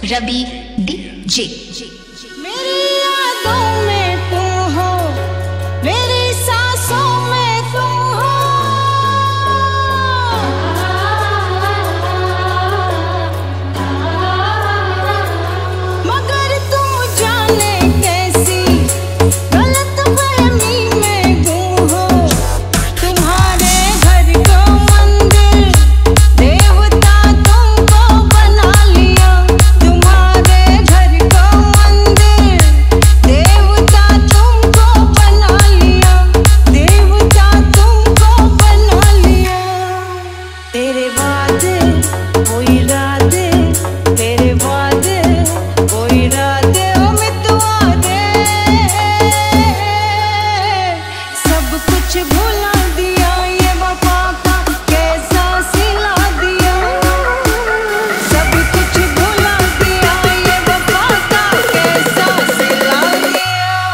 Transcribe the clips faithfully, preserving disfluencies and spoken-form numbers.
Ravi DJ. मेरी यादों में तुम हो, मेरी सांसों में तुम हो, मगर तुम जाने कैसी गलत फहमी में गुम हो। तुम्हारे घर को मंदिर देवता तुमको बना लिया, तुम्हारे घर को मंदिर देवता तुमको बना लिया, देवता तुमको बना लिया। तेरे वादे वो इरादे, तेरे वादे वो इरादे, ओ मितवा दे सब कुछ भुला दिया, ये वफा का कैसा सिला दिया। सब कुछ भुला दिया, ये वफा का कैसा सिला दिया।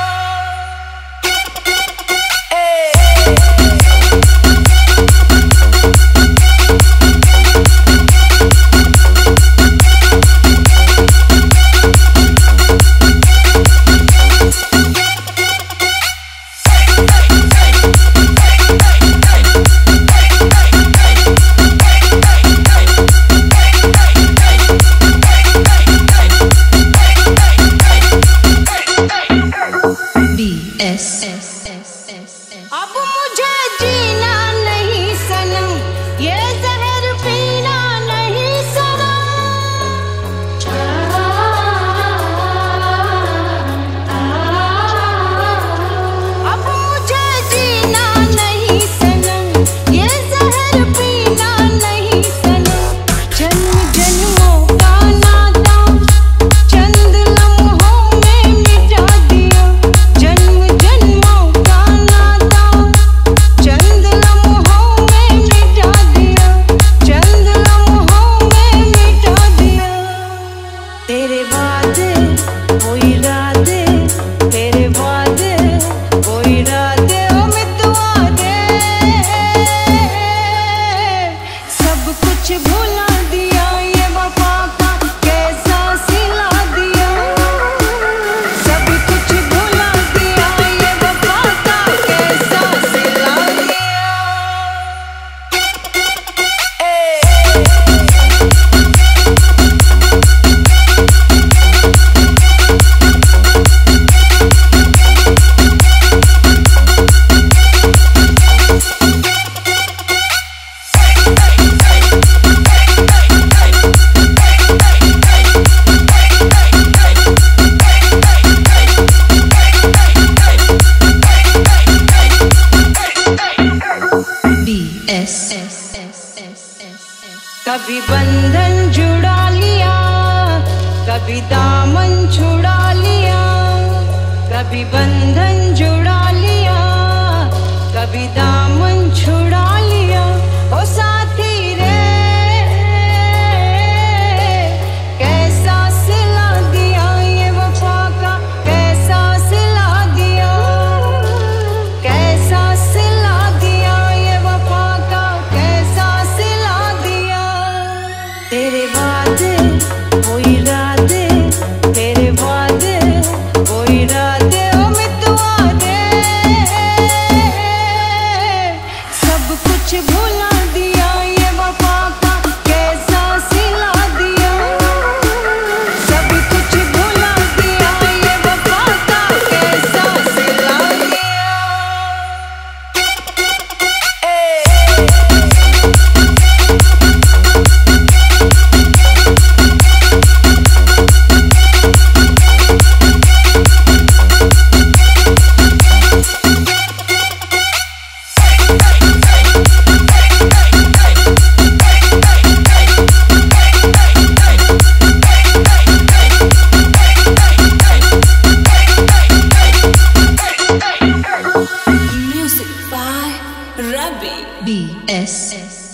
अब मुझे जीना नहीं सनम, ये जहर पीना नहीं सनम। अब मुझे जीना नहीं सनम, ये जहर पीना नहीं सनम। जन्म जन्मों का नाता चंद लम्हों में मिटा दिया, जन्म जन्मों का नाता चंद लम्हों में मिटा दिया, चंद लम्हों में मिटा दिया। तेरे वादे वो इरादे, तेरे वादे वो इरादे, ओ मितवा दे सब कुछ भुला दिया, ये वफा का कैसा सिला दिया। सब कुछ भुला दिया, ये वफा का कैसा सिला दिया। कभी बंधन जुड़ा लिया, कभी दामन छुड़ा लिया, कभी बंधन जुड़ा लिया, कभी दामन छुड़ा लिया। ओ साथी रे कैसा सिला दिया, ये वफा का कैसा सिला दिया, कैसा सिला दिया, ये वफा का कैसा सिला दिया। तेरे वादे वो इरादे, तेरे वादे वो इरादे, ओ मितवा दे सब कुछ भुला दिया, ये वफा का कैसा सिला दिया। सब कुछ भुला दिया, ये वफा का कैसा सिला दिया। Music by Ravi B S